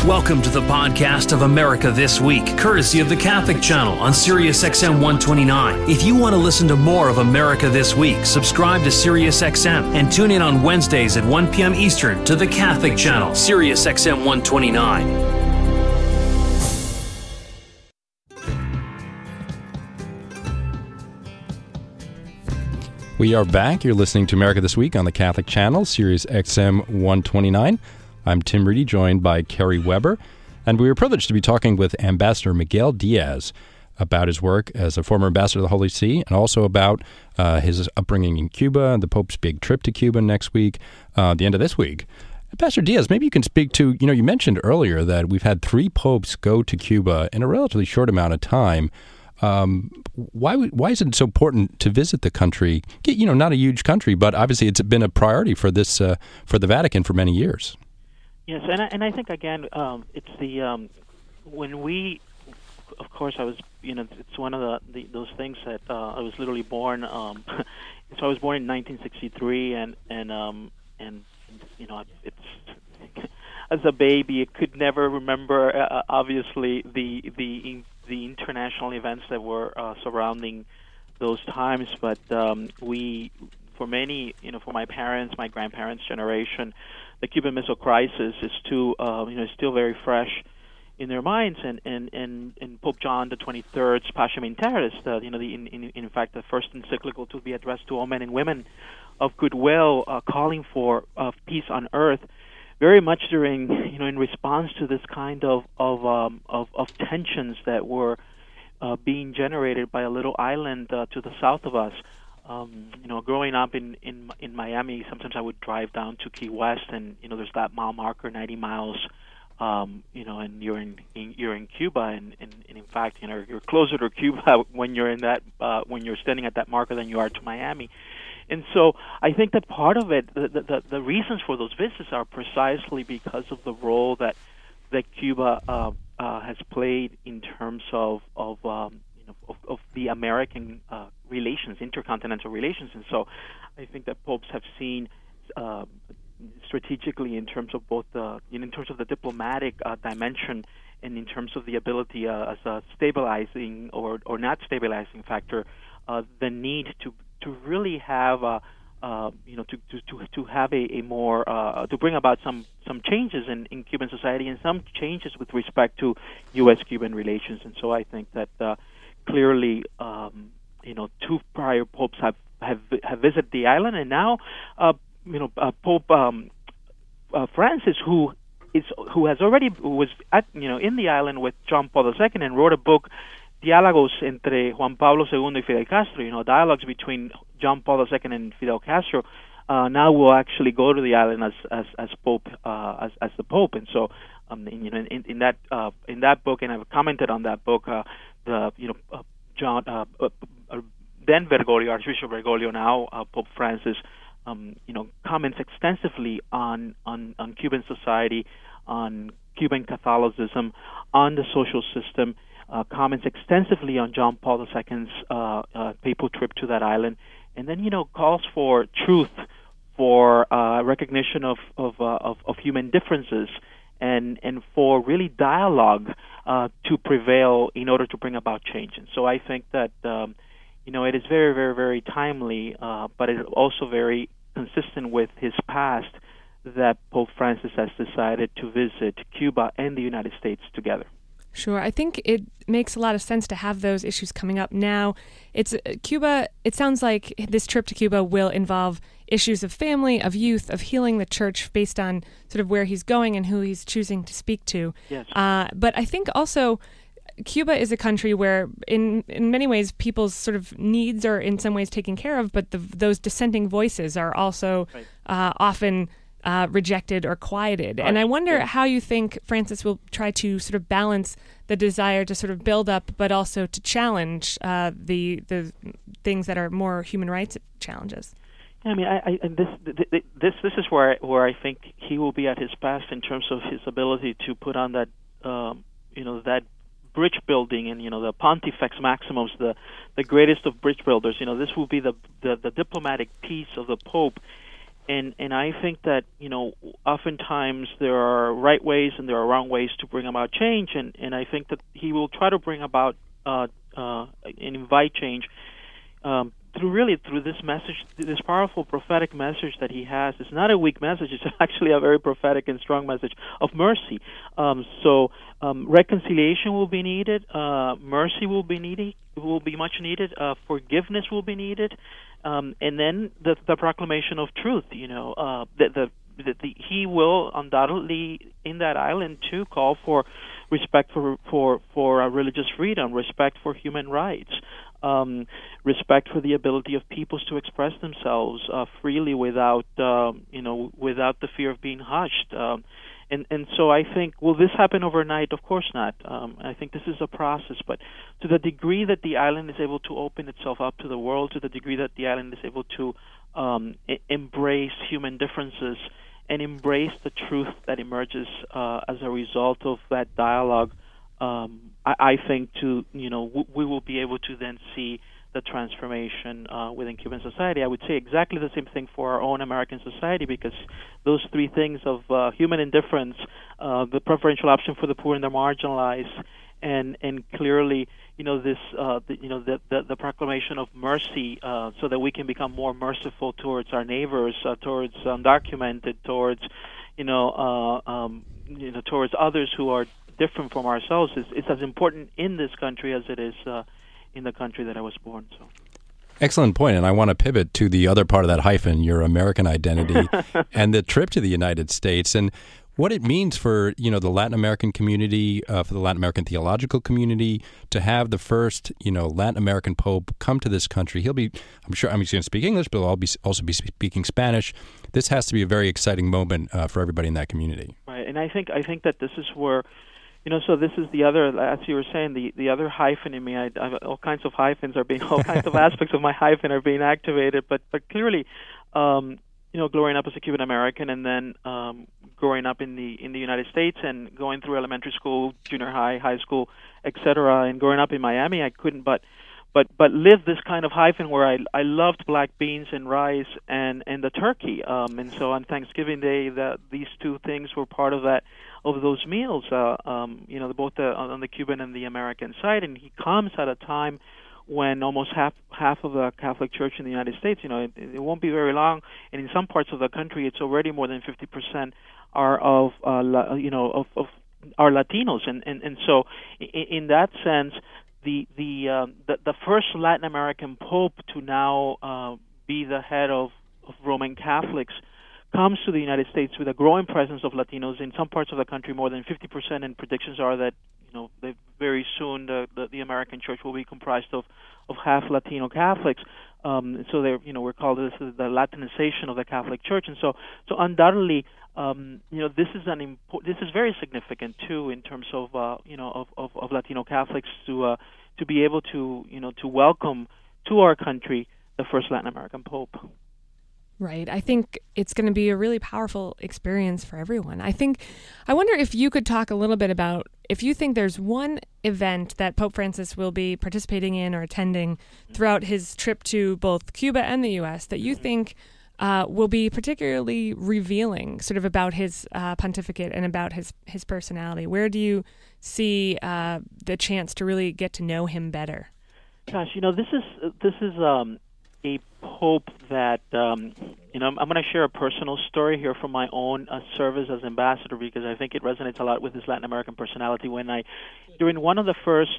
Welcome to the podcast of America This Week, courtesy of the Catholic Channel on Sirius XM 129. If you want to listen to more of America This Week, subscribe to Sirius XM and tune in on Wednesdays at 1 p.m. Eastern to the Catholic Channel, Sirius XM 129. We are back. You're listening to America This Week on the Catholic Channel, Sirius XM 129. I'm Tim Reedy, joined by Kerry Weber, and we were privileged to be talking with Ambassador Miguel Diaz about his work as a former ambassador of the Holy See, and also about his upbringing in Cuba, the Pope's big trip to Cuba next week, the end of this week. Ambassador Diaz, maybe you can speak to, you mentioned earlier that we've had 3 popes go to Cuba in a relatively short amount of time. Why is it so important to visit the country? Not a huge country, but obviously it's been a priority for this for the Vatican for many years. Yes, and I think again, it's the when we, of course, I was, it's one of those things that I was literally born. So I was born in 1963, and it's as a baby, I could never remember obviously the international events that were surrounding those times, but for many, for my parents, my grandparents' generation, the Cuban Missile Crisis is still very fresh in their minds, and Pope John the 23rd's Pacem in Terris, in fact the first encyclical to be addressed to all men and women of goodwill, calling for peace on earth, very much during in response to this kind of tensions that were being generated by a little island to the south of us. Growing up in Miami, sometimes I would drive down to Key West, and there's that mile marker, 90 miles, and you're in Cuba, and in fact, you're closer to Cuba when you're in that when you're standing at that marker than you are to Miami. And so I think that part of it, the reasons for those visits are precisely because of the role that Cuba has played in terms of the American relations, intercontinental relations. And so I think that popes have seen strategically in terms of both in terms of the diplomatic dimension and in terms of the ability as a stabilizing or not stabilizing factor, the need to really have to have a more to bring about some changes in Cuban society and some changes with respect to U.S.-Cuban relations. And so I think that clearly 2 prior popes have visited the island, and now Pope Francis, who was in the island with John Paul II and wrote a book, Diálogos entre Juan Pablo II y Fidel Castro, dialogues between John Paul II and Fidel Castro, now will actually go to the island as Pope, as the Pope. And so, in that book, and I've commented on that book, John then Bergoglio, Archbishop Bergoglio, now Pope Francis, comments extensively on Cuban society, on Cuban Catholicism, on the social system. Comments extensively on John Paul II's papal trip to that island, and then calls for truth, for recognition of human differences, and for really dialogue to prevail in order to bring about change. And so I think that it is very, very, very timely, but it is also very consistent with his past that Pope Francis has decided to visit Cuba and the United States together. Sure. I think it makes a lot of sense to have those issues coming up now. It's Cuba. It sounds like this trip to Cuba will involve issues of family, of youth, of healing the church based on sort of where he's going and who he's choosing to speak to. Yes. But I think also Cuba is a country where in many ways people's sort of needs are in some ways taken care of, but those dissenting voices are also often rejected or quieted. And I wonder how you think Francis will try to sort of balance the desire to sort of build up, but also to challenge the things that are more human rights challenges. Yeah, I mean, this is where I think he will be at his best in terms of his ability to put on that that bridge building and the Pontifex Maximus, the greatest of bridge builders. This will be the diplomatic piece of the Pope. And I think that, oftentimes there are right ways and there are wrong ways to bring about change, and I think that he will try to bring about and invite change through this message, this powerful prophetic message that he has. It's not a weak message; it's actually a very prophetic and strong message of mercy. Reconciliation will be needed. Mercy will be needed. Will be much needed. Forgiveness will be needed, and then the proclamation of truth. He will undoubtedly in that island too call for respect for religious freedom, respect for human rights, respect for the ability of peoples to express themselves freely without without the fear of being hushed. And so I think, will this happen overnight? Of course not. I think this is a process, but to the degree that the island is able to open itself up to the world, to the degree that the island is able to embrace human differences and embrace the truth that emerges as a result of that dialogue, I think we will be able to then see the transformation within Cuban society. I would say exactly the same thing for our own American society, because those three things of human indifference, the preferential option for the poor and the marginalized, and clearly, the proclamation of mercy, so that we can become more merciful towards our neighbors, towards undocumented, towards towards others who are different from ourselves. It's as important in this country as it is in the country that I was born. So. Excellent point, and I want to pivot to the other part of that hyphen, your American identity, and the trip to the United States, and what it means for the Latin American community, for the Latin American theological community, to have the first Latin American Pope come to this country. He's going to speak English, but he'll also be speaking Spanish. This has to be a very exciting moment for everybody in that community. Right, and I think that this is where. So this is the other, as you were saying, the other hyphen in me. I all kinds of hyphens are being, all kinds of aspects of my hyphen are being activated. But clearly, growing up as a Cuban American, and then growing up in the United States, and going through elementary school, junior high, high school, etc., and growing up in Miami, I couldn't but live this kind of hyphen where I loved black beans and rice and the turkey. And so on Thanksgiving Day, these two things were part of those meals, both on the Cuban and the American side. And he comes at a time when almost half of the Catholic Church in the United States, it won't be very long, and in some parts of the country, it's already more than 50% are of Latinos, and so in that sense, the first Latin American Pope to now be the head of Roman Catholics comes to the United States with a growing presence of Latinos in some parts of the country, more than 50%, and predictions are that very soon the American Church will be comprised of half Latino Catholics. So we're called the Latinization of the Catholic Church, and so undoubtedly, this is very significant too in terms of Latino Catholics to be able to welcome to our country the first Latin American Pope. Right. I think it's going to be a really powerful experience for everyone. I wonder if you could talk a little bit about if you think there's one event that Pope Francis will be participating in or attending throughout his trip to both Cuba and the U.S. that you think will be particularly revealing sort of about his pontificate and about his personality. Where do you see the chance to really get to know him better? Gosh, this is a Pope that I'm going to share a personal story here from my own service as ambassador, because I think it resonates a lot with his Latin American personality. During one of my first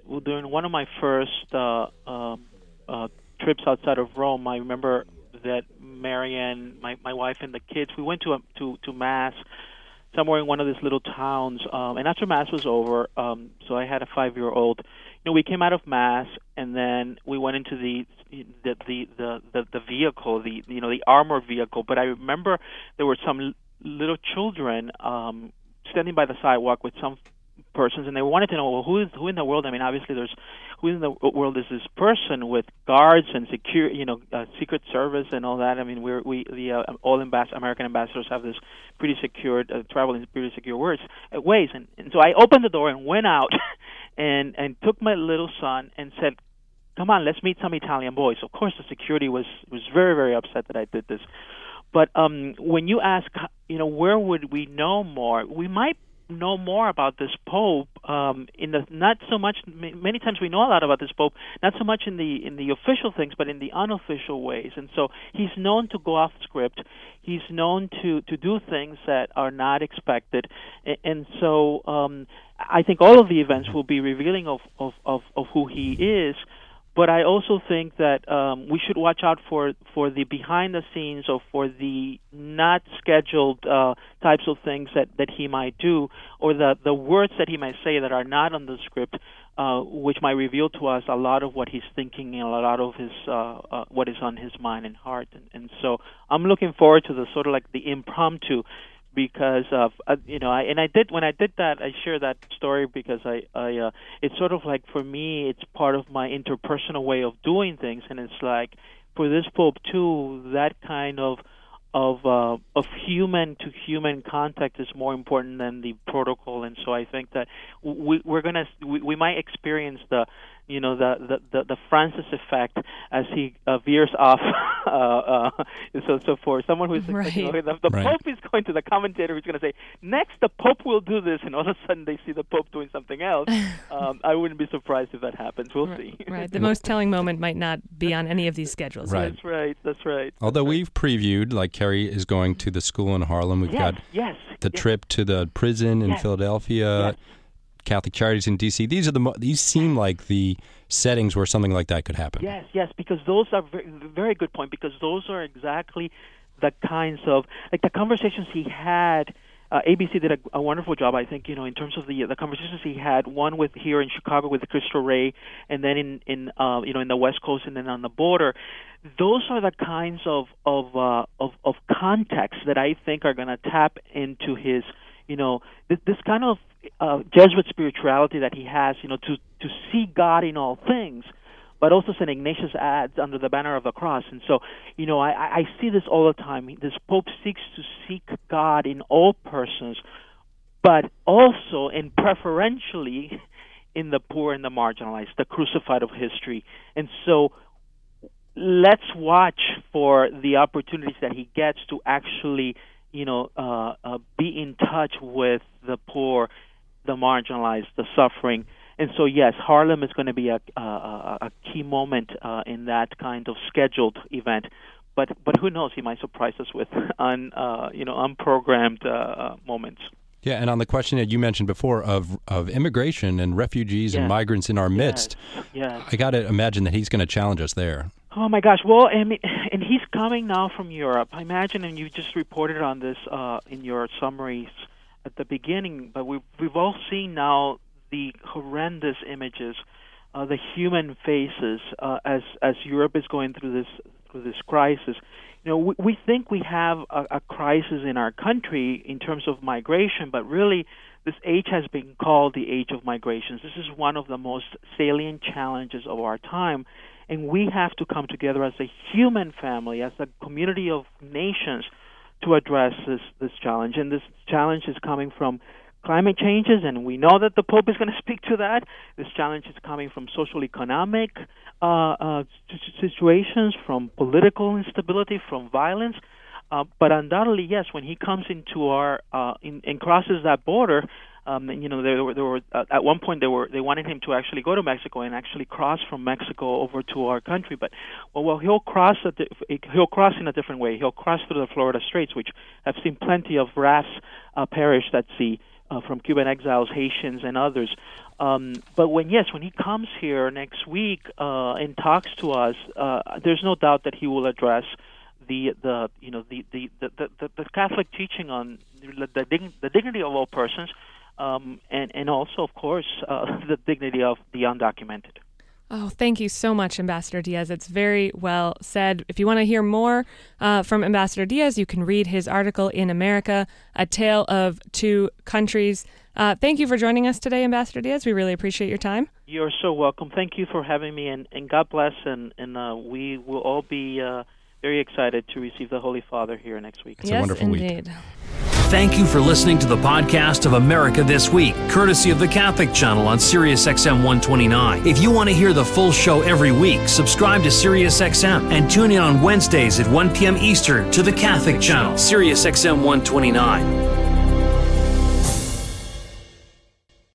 trips outside of Rome, I remember that Marianne, my wife, and the kids, we went to Mass somewhere in one of these little towns, and after Mass was over, so I had a 5-year-old. We came out of Mass, and then we went into the vehicle, the armored vehicle. But I remember there were some little children standing by the sidewalk with some persons, and they wanted to know, well, who in the world? I mean, obviously, who in the world is this person with guards and Secret Service and all that? I mean, all American ambassadors have this pretty secure travel in pretty secure ways, and so I opened the door and went out and took my little son and said, "Come on, let's meet some Italian boys." Of course, the security was very, very upset that I did this. But when you ask, where would we know more? We might know more about this Pope not so much. Many times we know a lot about this Pope, not so much in the official things, but in the unofficial ways. And so he's known to go off script. He's known to do things that are not expected. And so I think all of the events will be revealing of who he is. But I also think that we should watch out for the behind the scenes or for the not scheduled types of things that he might do, or the words that he might say that are not on the script, which might reveal to us a lot of what he's thinking and a lot of his what is on his mind and heart. And so I'm looking forward to the sort of like the impromptu. Because when I did that, I share that story because it's sort of like, for me, it's part of my interpersonal way of doing things, and it's like for this Pope too, that kind of human to human contact is more important than the protocol, and so I think that we might experience the Francis effect as he veers off. So for someone who's right. The Pope is going to the commentator who's going to say, next the Pope will do this, and all of a sudden they see the Pope doing something else. I wouldn't be surprised if that happens. We'll see. Right. The most telling moment might not be on any of these schedules. Right. That's right. Although we've previewed, like Kerry is going to the school in Harlem. We've got the trip to the prison in Philadelphia. Yes. Catholic Charities in D.C. These seem like the settings where something like that could happen. Yes, because those are very good point, because those are exactly the kinds of, like the conversations he had. ABC did a wonderful job, I think, in terms of the conversations he had. One with here in Chicago with Cristo Rey, and then in the West Coast, and then on the border. Those are the kinds of context that I think are going to tap into his, this kind of Jesuit spirituality that he has, to see God in all things, but also St. Ignatius adds under the banner of the cross. And so, I see this all the time. This Pope seeks to seek God in all persons, but also and preferentially in the poor and the marginalized, the crucified of history. And so let's watch for the opportunities that he gets to actually be in touch with the poor, the marginalized, the suffering. And so, yes, Harlem is going to be a key moment in that kind of scheduled event. But who knows? He might surprise us with unprogrammed moments. Yeah, and on the question that you mentioned before of immigration and refugees and migrants in our midst, I got to imagine that he's going to challenge us there. Oh my gosh! Well, and he's coming now from Europe. I imagine, and you just reported on this in your summaries at the beginning. But we've all seen now the horrendous images, the human faces as Europe is going through this crisis. We think we have a crisis in our country in terms of migration, but really this age has been called the age of migrations. This is one of the most salient challenges of our time. And we have to come together as a human family, as a community of nations, to address this challenge. And this challenge is coming from climate changes, and we know that the Pope is going to speak to that. This challenge is coming from social economic situations, from political instability, from violence. But undoubtedly, yes, when he comes into our and crosses that border, there were at one point they wanted him to actually go to Mexico and actually cross from Mexico over to our country. But he'll cross in a different way. He'll cross through the Florida Straits, which have seen plenty of rafts perished at sea from Cuban exiles, Haitians, and others. But when he comes here next week and talks to us, there's no doubt that he will address the Catholic teaching on the dignity of all persons, and also, of course, the dignity of the undocumented. Oh, thank you so much, Ambassador Diaz. It's very well said. If you want to hear more from Ambassador Diaz, you can read his article in America, A Tale of Two Countries. Thank you for joining us today, Ambassador Diaz. We really appreciate your time. You're so welcome. Thank you for having me, and God bless, and we will all be very excited to receive the Holy Father here next week. It's a wonderful indeed. week. Thank you for listening to the podcast of America This Week, courtesy of the Catholic Channel on SiriusXM 129. If you want to hear the full show every week, subscribe to SiriusXM and tune in on Wednesdays at 1 p.m. Eastern to the Catholic Channel, SiriusXM 129.